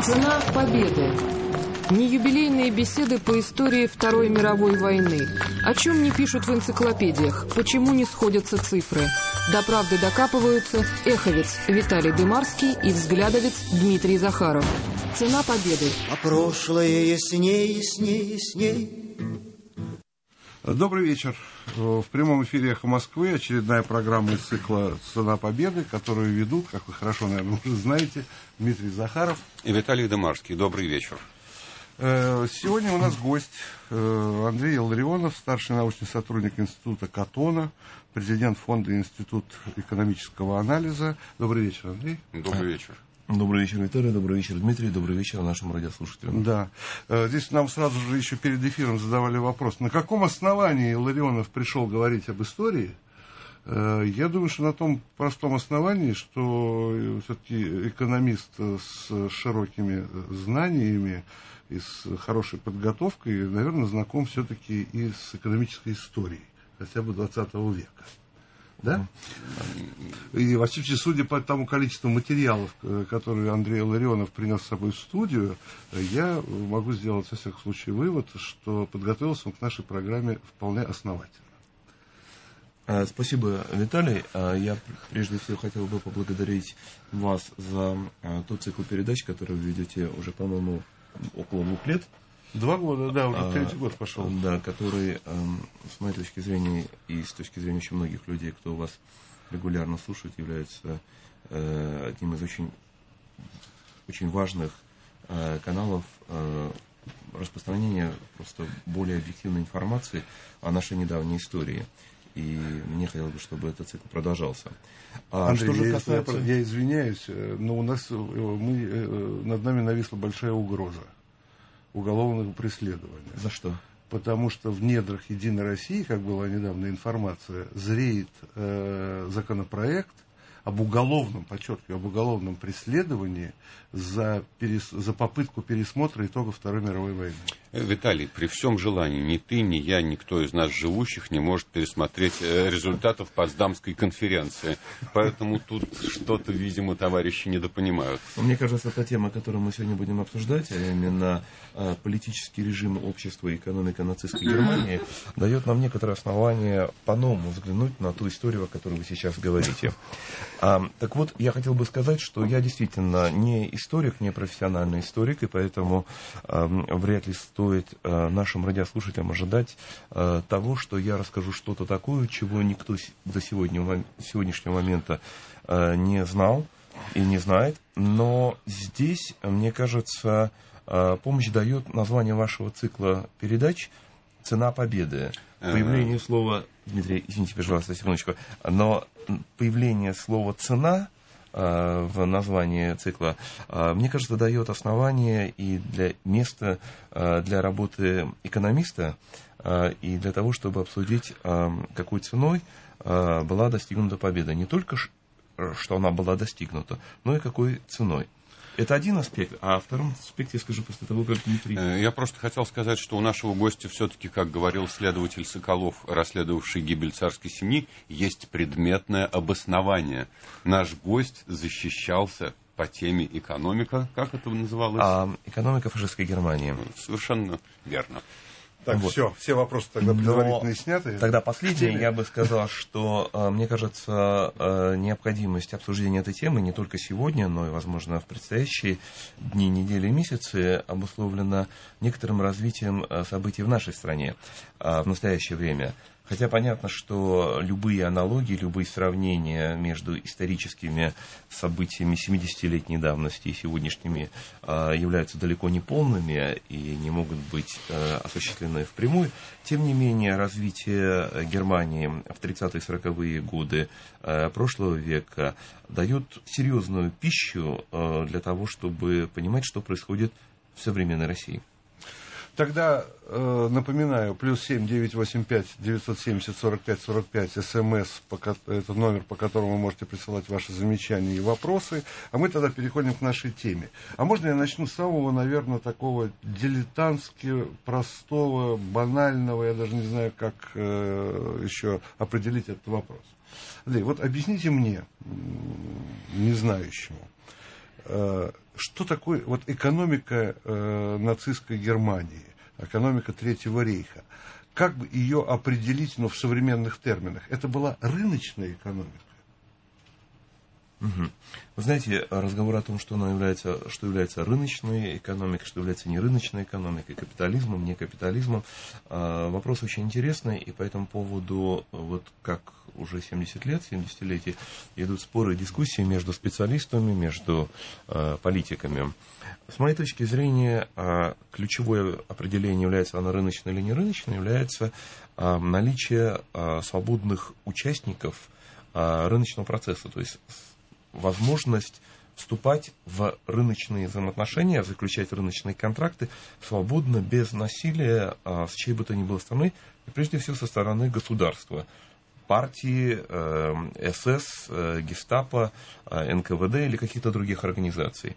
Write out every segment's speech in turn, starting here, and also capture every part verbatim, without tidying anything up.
Цена победы. Неюбилейные беседы по истории Второй мировой войны. О чем не пишут в энциклопедиях, почему не сходятся цифры. До правды докапываются эховец Виталий Дымарский и взглядовец Дмитрий Захаров. Цена победы. А прошлое ясней, ясней, ясней. Добрый вечер. В прямом эфире «Эхо Москвы» очередная программа из цикла «Цена победы», которую ведут, как вы хорошо, наверное, уже знаете, Дмитрий Захаров и Виталий Дымарский. Добрый вечер. Сегодня у нас гость Андрей Илларионов, старший научный сотрудник Института Каттона, президент фонда Институт экономического анализа. Добрый вечер, Андрей. Добрый вечер. Добрый вечер, Виталий, добрый вечер, Дмитрий, добрый вечер нашим радиослушателям. Да. Здесь нам сразу же еще перед эфиром задавали вопрос, на каком основании Илларионов пришел говорить об истории? Я думаю, что на том простом основании, что все-таки экономист с широкими знаниями и с хорошей подготовкой, наверное, знаком все-таки и с экономической историей, хотя бы двадцатого века. Да? И, во всяком случае, судя по тому количеству материалов, которые Андрей Илларионов принес с собой в студию, я могу сделать, во всяком случае, вывод, что подготовился он к нашей программе вполне основательно. Спасибо, Виталий. Я прежде всего хотел бы поблагодарить вас за тот цикл передач, который вы ведете уже, по-моему, около двух лет. Два года, да, уже третий год пошел. Да, который, с моей точки зрения, и с точки зрения очень многих людей, кто вас регулярно слушает, является одним из очень, очень важных каналов распространения просто более объективной информации о нашей недавней истории. И мне хотелось бы, чтобы этот цикл продолжался. А Андрей, что же я, касается... я, я извиняюсь, но у нас мы, над нами нависла большая угроза уголовного преследования. За что? Потому что в недрах Единой России, как была недавно информация, зреет э, законопроект об уголовном, подчеркиваю, об уголовном преследовании за, перес, за попытку пересмотра итогов Второй мировой войны. Виталий, при всем желании, ни ты, ни я, никто из нас живущих не может пересмотреть результатов Потсдамской конференции. Поэтому тут что-то, видимо, товарищи недопонимают. Мне кажется, эта тема, которую мы сегодня будем обсуждать, а именно политический режим общества и экономика нацистской Германии, дает нам некоторые основания по-новому взглянуть на ту историю, о которой вы сейчас говорите. А, так вот, я хотел бы сказать, что я действительно не историк, не профессиональный историк, и поэтому а, вряд ли стоит а, нашим радиослушателям ожидать а, того, что я расскажу что-то такое, чего никто до сегодня, сегодняшнего момента а, не знал и не знает. Но здесь, мне кажется, а, помощь дает название вашего цикла передач «Цена победы». Появление слова, Дмитрий, извините, пожалуйста, секундочку, но появление слова «цена» э, в названии цикла, э, мне кажется, дает основание и для места э, для работы экономиста, э, и для того, чтобы обсудить, э, какой ценой э, была достигнута победа. Не только, что она была достигнута, но и какой ценой. Это один аспект, а о втором аспекте я скажу после того, как Дмитрий... Я просто хотел сказать, что у нашего гостя все-таки, как говорил следователь Соколов, расследовавший гибель царской семьи, есть предметное обоснование. Наш гость защищался по теме экономика, как это называлось? А, экономика фашистской Германии. Совершенно верно. Так, вот. Все, все вопросы тогда предварительно сняты. Тогда последнее, я бы сказал, что, мне кажется, необходимость обсуждения этой темы не только сегодня, но и, возможно, в предстоящие дни, недели и месяцы обусловлена некоторым развитием событий в нашей стране в настоящее время. Хотя понятно, что любые аналогии, любые сравнения между историческими событиями семидесятилетней давности и сегодняшними э, являются далеко не полными и не могут быть э, осуществлены впрямую. Тем не менее, развитие Германии в тридцатые сороковые годы э, прошлого века дает серьезную пищу э, для того, чтобы понимать, что происходит в современной России. Тогда э, напоминаю, плюс семь девятьсот восемьдесят пять девятьсот семьдесят сорок пять сорок пять, СМС, это номер, по которому вы можете присылать ваши замечания и вопросы. А мы тогда переходим к нашей теме. А можно я начну с самого, наверное, такого дилетантски простого, банального, я даже не знаю, как э, еще определить этот вопрос. Андрей, вот объясните мне, не знающему, что такое вот экономика нацистской Германии, экономика Третьего рейха? Как бы ее определить, но в современных терминах? Это была рыночная экономика? Угу. Вы знаете, разговор о том, что она является, что является рыночной экономикой, что является нерыночной экономикой, капитализмом, не капитализмом, вопрос очень интересный, и по этому поводу, вот как уже семьдесят лет, семидесятилетие, идут споры и дискуссии между специалистами, между политиками. С моей точки зрения, ключевое определение, является она рыночной или нерыночной, является наличие свободных участников рыночного процесса, то есть возможность вступать в рыночные взаимоотношения, заключать рыночные контракты свободно, без насилия с чьей бы то ни было стороны, и прежде всего со стороны государства. Партии, эс эс, гестапо, эн ка вэ дэ или каких-то других организаций.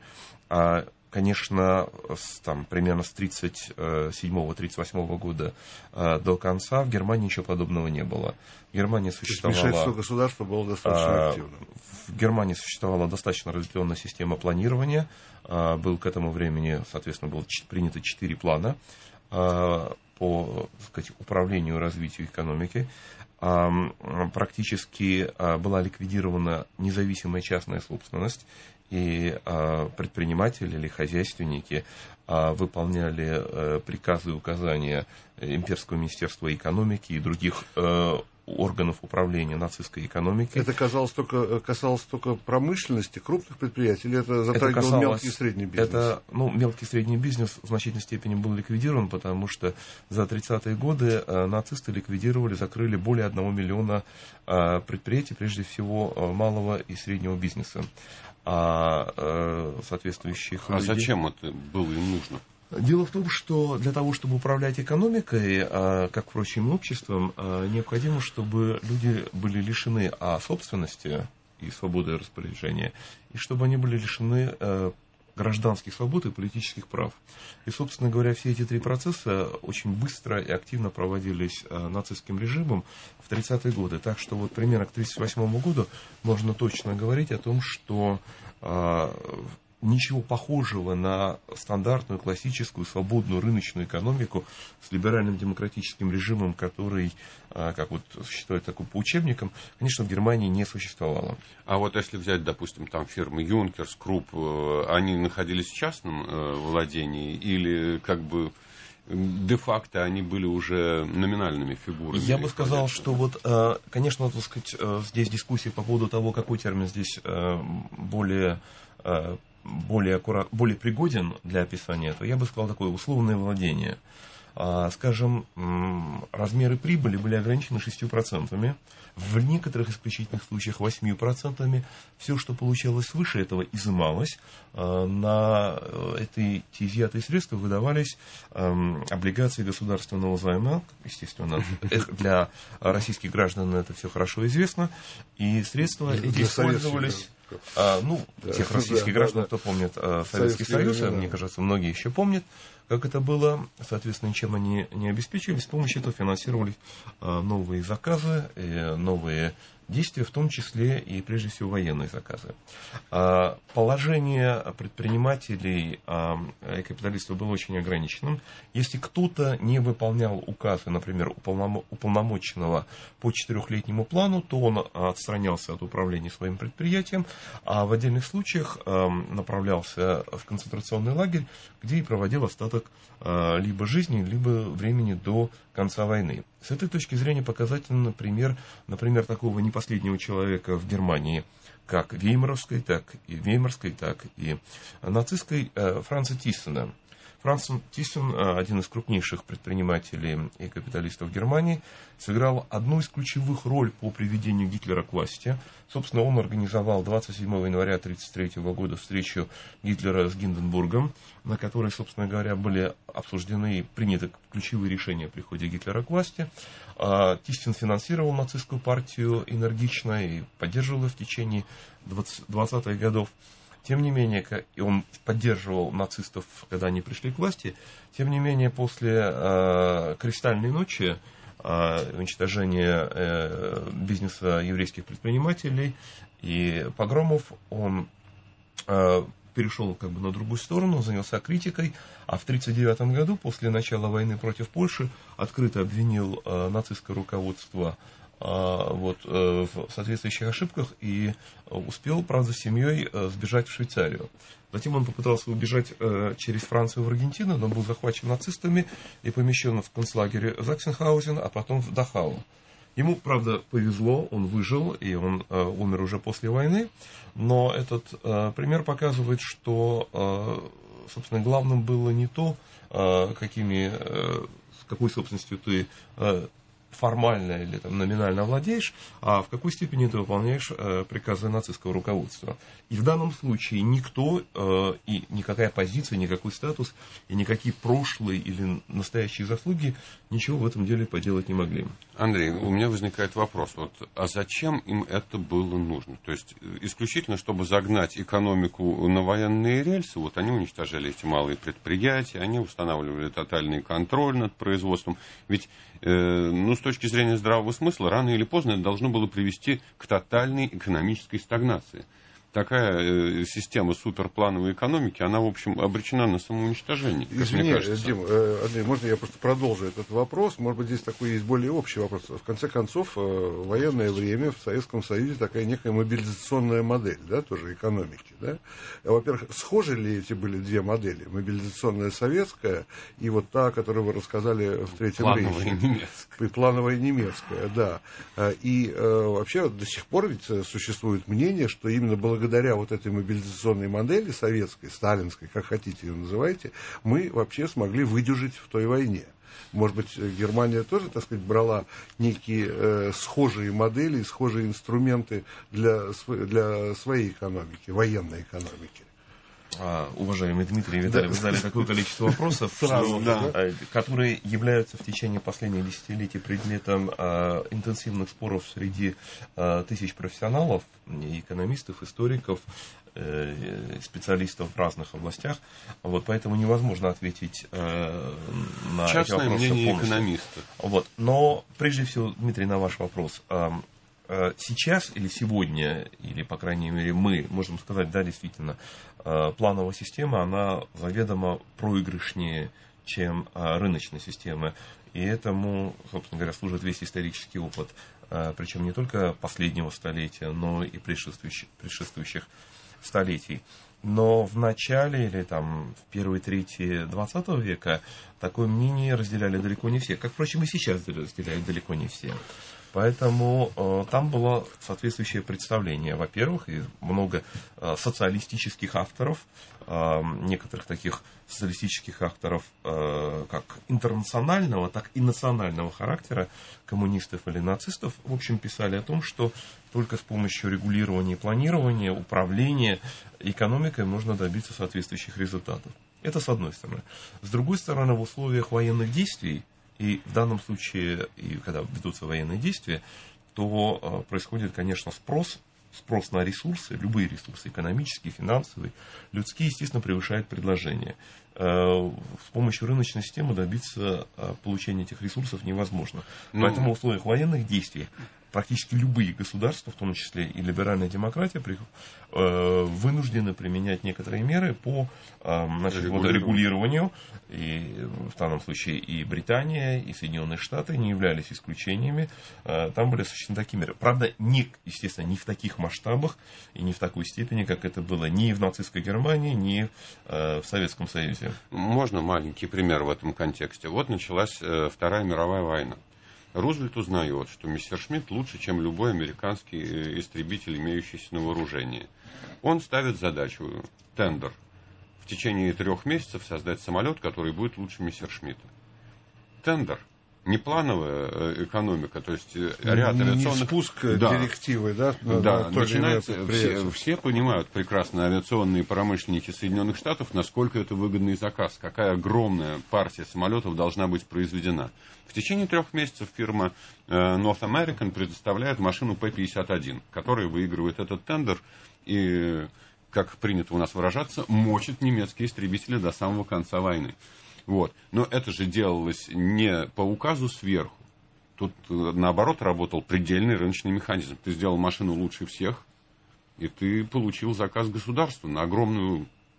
Конечно, с, там, примерно с тридцать седьмого — тридцать восьмого года э, до конца в Германии ничего подобного не было. В Германии существовала... Вмешательство государства было достаточно э, активным. В Германии существовала достаточно разветвленная система планирования. Э, был к этому времени, соответственно, было принято четыре плана э, по, так сказать, управлению и развитию экономики. Э, практически э, была ликвидирована независимая частная собственность. И э, предприниматели или хозяйственники э, выполняли э, приказы и указания Имперского министерства экономики и других э, органов управления нацистской экономики. Это касалось только, касалось только промышленности, крупных предприятий, или это затрагивало это мелкий и средний бизнес? Это, ну, мелкий и средний бизнес в значительной степени был ликвидирован, потому что за тридцатые годы э, нацисты ликвидировали, закрыли более одного миллиона э, предприятий, прежде всего э, малого и среднего бизнеса. А э, соответствующих А людей... зачем это было им нужно? Дело в том, что для того, чтобы управлять экономикой, э, как, впрочем, обществом, э, необходимо, чтобы люди были лишены а, собственности и свободы распоряжения, и чтобы они были лишены э, гражданских свобод и политических прав. И, собственно говоря, все эти три процесса очень быстро и активно проводились э, нацистским режимом в тридцатые годы. Так что вот примерно к тридцать восьмому году можно точно говорить о том, что э, ничего похожего на стандартную, классическую, свободную рыночную экономику с либеральным демократическим режимом, который, как вот считают такой по учебникам, конечно, в Германии не существовало. А вот если взять, допустим, там фирмы Юнкерс, Крупп, они находились в частном владении или как бы де-факто они были уже номинальными фигурами? Я бы сказал, что вот, конечно, так сказать, здесь дискуссия по поводу того, какой термин здесь более... более, аккурат, более пригоден для описания этого, я бы сказал, такое условное владение. Скажем, размеры прибыли были ограничены шестью процентами, в некоторых исключительных случаях восемью процентами. Все, что получалось свыше этого, изымалось. На эти изъятые средства выдавались облигации государственного займа, естественно, для российских граждан это все хорошо известно, и средства эти использовались... А, ну, да, тех российских да, граждан, да, кто помнит а, Советский Союз, времена, мне кажется, многие еще помнят, как это было, соответственно, чем они не обеспечивались, с помощью этого финансировались а, новые заказы, и новые действия, в том числе и, прежде всего, военные заказы. А, положение предпринимателей а, и капиталистов было очень ограниченным. Если кто-то не выполнял указы, например, уполномоченного по четырехлетнему плану, то он отстранялся от управления своим предприятием, а в отдельных случаях а, направлялся в концентрационный лагерь, где и проводил остаток а, либо жизни, либо времени до конца войны. С этой точки зрения показательный пример, например, такого не последнего человека в Германии, как веймаровской, так и веймарской, так и нацистской, Франца Тиссена. Франц Тиссен, один из крупнейших предпринимателей и капиталистов Германии, сыграл одну из ключевых ролей по приведению Гитлера к власти. Собственно, он организовал двадцать седьмого января тысяча девятьсот тридцать третьего года встречу Гитлера с Гинденбургом, на которой, собственно говоря, были обсуждены и приняты ключевые решения о приходе Гитлера к власти. Тиссен финансировал нацистскую партию энергично и поддерживал ее в течение двадцатых годов. Тем не менее, и он поддерживал нацистов, когда они пришли к власти, тем не менее, после э, «Кристальной ночи», э, уничтожения э, бизнеса еврейских предпринимателей и погромов, он э, перешел как бы на другую сторону, занялся критикой, а в тысяча девятьсот тридцать девятом году, после начала войны против Польши, открыто обвинил э, нацистское руководство э, вот, э, в соответствующих ошибках и успел, правда, с семьей э, сбежать в Швейцарию. Затем он попытался убежать э, через Францию в Аргентину, но был захвачен нацистами и помещен в концлагерь Заксенхаузен, а потом в Дахау. Ему, правда, повезло, он выжил, и он э, умер уже после войны, но этот э, пример показывает, что, э, собственно, главным было не то, э, какими, э, с какой собственностью ты э, формально или там, номинально владеешь, а в какой степени ты выполняешь э, приказы нацистского руководства. И в данном случае никто, э, и никакая позиция, никакой статус, и никакие прошлые или настоящие заслуги ничего в этом деле поделать не могли. Андрей, у меня возникает вопрос. Вот, а зачем им это было нужно? То есть, исключительно, чтобы загнать экономику на военные рельсы, вот они уничтожали эти малые предприятия, они устанавливали тотальный контроль над производством. Ведь, э, ну, с точки зрения здравого смысла, рано или поздно это должно было привести к тотальной экономической стагнации. Такая э, система суперплановой экономики, она, в общем, обречена на самоуничтожение. Извини, Дим, э, Андрей, можно я просто продолжу этот вопрос? Может быть, здесь такой есть более общий вопрос. В конце концов, э, в военное время в Советском Союзе такая некая мобилизационная модель, да, тоже экономики, да? Во-первых, схожи ли эти были две модели? Мобилизационная советская и вот та, которую вы рассказали в Третьем Рейхе. Плановая немецкая. И плановая немецкая, да. И э, вообще до сих пор ведь существует мнение, что именно благодаря Благодаря вот этой мобилизационной модели советской, сталинской, как хотите ее называйте, мы вообще смогли выдержать в той войне. Может быть, Германия тоже, так сказать, брала некие э, схожие модели, схожие инструменты для, для своей экономики, военной экономики. А, уважаемый Дмитрий Витальевич, вы задали такое количество вопросов, Сразу, что, да. которые являются в течение последних десятилетий предметом а, интенсивных споров среди а, тысяч профессионалов, экономистов, историков, э, специалистов в разных областях. Вот, поэтому невозможно ответить э, на частное эти вопросы мнение полностью. Экономиста. Вот. Но прежде всего, Дмитрий, на ваш вопрос. Сейчас или сегодня, или, по крайней мере, мы можем сказать, да, действительно, плановая система, она заведомо проигрышнее, чем рыночная система. И этому, собственно говоря, служит весь исторический опыт, причем не только последнего столетия, но и предшествующих, предшествующих столетий. Но в начале или там, в первой трети двадцатого века такое мнение разделяли далеко не все, как, впрочем, и сейчас разделяют далеко не все. Поэтому э, там было соответствующее представление. Во-первых, и много э, социалистических авторов, э, некоторых таких социалистических авторов э, как интернационального, так и национального характера, коммунистов или нацистов, в общем, писали о том, что только с помощью регулирования и планирования, управления экономикой можно добиться соответствующих результатов. Это с одной стороны. С другой стороны, в условиях военных действий, и в данном случае, и когда ведутся военные действия, то э, происходит, конечно, спрос, спрос на ресурсы, любые ресурсы, экономические, финансовые, людские, естественно, превышает предложение. Э, с помощью рыночной системы добиться э, получения этих ресурсов невозможно. Но... Поэтому в условиях военных действий практически любые государства, в том числе и либеральная демократия, вынуждены применять некоторые меры по значит, вот, регулированию. И в данном случае и Британия, и Соединенные Штаты не являлись исключениями. Там были осуществлены такие меры. Правда, не, естественно, не в таких масштабах и не в такой степени, как это было ни в нацистской Германии, ни в Советском Союзе. Можно маленький пример в этом контексте. Вот началась Вторая мировая война. Рузвельт узнает, что Мессершмитт лучше, чем любой американский истребитель, имеющийся на вооружении. Он ставит задачу, тендер, в течение трех месяцев создать самолет, который будет лучше Мессершмитта. Тендер. Не плановая экономика, то есть ряд не, авиационных... Не спуск да. директивы, да? Да, на начинается... Все, все понимают прекрасно, авиационные промышленники Соединенных Штатов, насколько это выгодный заказ, какая огромная партия самолетов должна быть произведена. В течение трех месяцев фирма North American предоставляет машину Пэ пятьдесят один, которая выигрывает этот тендер и, как принято у нас выражаться, мочит немецкие истребители до самого конца войны. Вот. Но это же делалось не по указу сверху. Тут, наоборот, работал предельный рыночный механизм. Ты сделал машину лучше всех, и ты получил заказ государства на огромную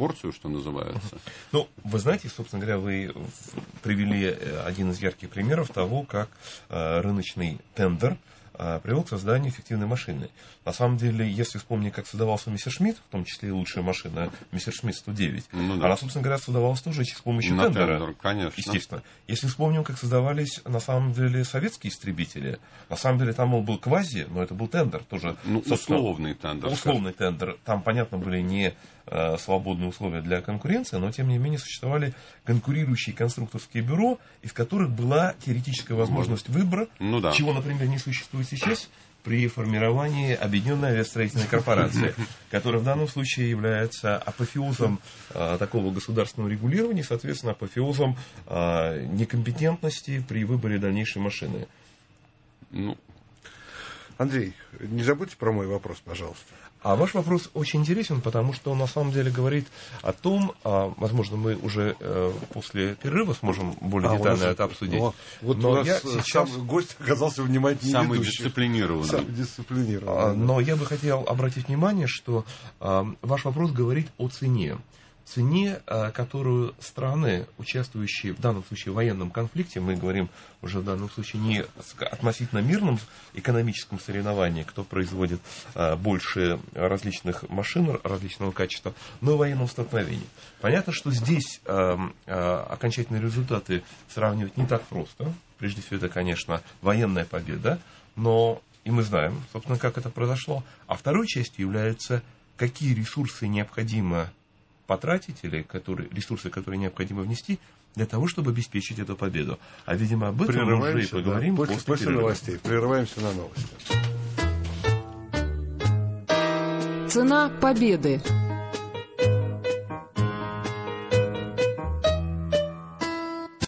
порцию, что называется. Ну, вы знаете, собственно говоря, вы привели один из ярких примеров того, как рыночный тендер привел к созданию эффективной машины. На самом деле, если вспомнить, как создавался Мессершмитт, в том числе и лучшая машина Мессершмитт сто девять, ну, да. она, собственно говоря, создавалась тоже с помощью на тендера. Тендер, конечно. Естественно. Если вспомним, как создавались, на самом деле, советские истребители, на самом деле, там был квази, но это был тендер тоже. Ну, условный тендер. Условный скажем. тендер. Там, понятно, были не э, свободные условия для конкуренции, но, тем не менее, существовали конкурирующие конструкторские бюро, из которых была теоретическая возможность выбора, ну, да. чего, например, не существует сейчас при формировании Объединенной авиастроительной корпорации, которая в данном случае является апофеозом а, такого государственного регулирования, соответственно, апофеозом а, некомпетентности при выборе дальнейшей машины. Ну, Андрей, не забудьте про мой вопрос, пожалуйста. А ваш вопрос очень интересен, потому что он на самом деле говорит о том, а, возможно, мы уже э, после перерыва сможем более а, детально это обсудить. О, вот но у нас я сейчас... сам гость оказался внимательнее Самый ведущий. дисциплинированный. Самый дисциплинированный. А, но я бы хотел обратить внимание, что а, ваш вопрос говорит о цене. Цене, которую страны, участвующие в данном случае в военном конфликте, мы говорим уже в данном случае не относительно мирном экономическом соревновании, кто производит больше различных машин различного качества, но и в военном столкновении. Понятно, что здесь окончательные результаты сравнивать не так просто. Прежде всего, это, конечно, военная победа, но и мы знаем, собственно, как это произошло. А второй частью является, какие ресурсы необходимо потратить, или которые, ресурсы, которые необходимо внести для того, чтобы обеспечить эту победу. А, видимо, об этом мы уже и поговорим да, после, после, после новостей. Прерываемся на новости. Цена победы.